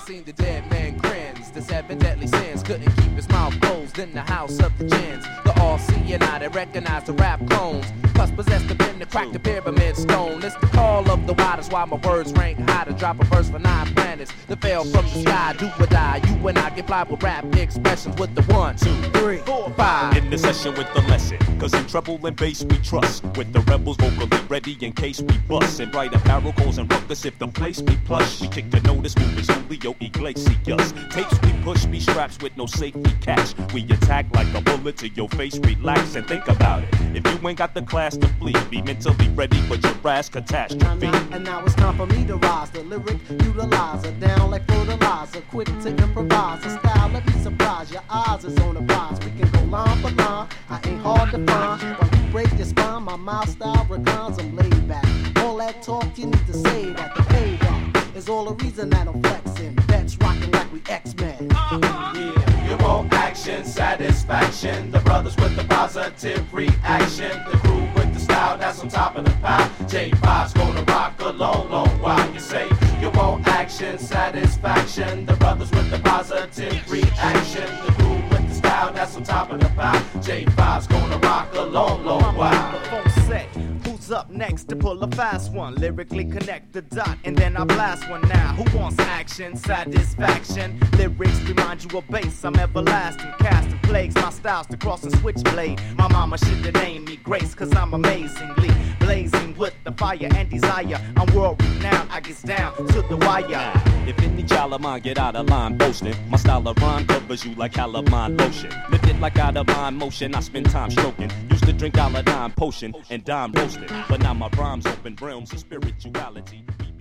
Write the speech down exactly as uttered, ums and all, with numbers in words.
seen the dead man grins. The seven deadly sins couldn't keep his mouth closed in the house of the gins. The all-seeing eye that recognized the rap clones. Plus possessed the pen to crack the pyramid stone. It's the call of the wild, that's why my words rank high to drop a verse for nine planets that fell from the sky. Do or die, you and I get fly with rap expressions with the one, two, three, four, five. In the session with the lesson, cause in treble and bass we trust. With the rebels vocally ready in case we bust. And bright apparel, calls and ruckus if the place be plush. We kick the notice, movers, Julio Iglesias. Tapes we push, be straps with no safety catch. We attack like a bullet to your face, relax and think about it. If you ain't got the class to flee, be mentally ready for your ass catastrophe. Now, now, and now it's time for me to rise. The lyric utilizer, down like fertilizer. Quick to improvise, a style let me surprise. Your eyes is on the rise. We can go line for line, I ain't hard to find. When you break your spine, my mouth style reclines, I'm laid back. All that talk you need to say that the payback is all the reason that I'm flexing. Vets rocking like we X-Men. Uh-huh. Yeah, you want action, satisfaction. The brothers with the positive reaction. The crew with the style that's on top of the pile. J five's gonna rock a long, long while. You say you want action, satisfaction. The brothers with the positive reaction. The crew with the style that's on top of the pile. J five's gonna rock a long, long while. Who's up next to pull a fast one? Lyrically connect the dot and then I blast one now. Who wants action, satisfaction? Lyrics remind you of bass. I'm everlasting, casting plagues. My style's the cross and switchblade. My mama should've named me Grace, cause I'm amazingly blazing with the fire and desire. I'm world renowned, I get down to the wire. If any child of mine get out of line boasting, my style of rhyme covers you like calamine lotion. Lift it like out of mind motion, I spend time stroking. Used to drink Aladine potion and dime roasting, but now my rhymes open realms of spirituality.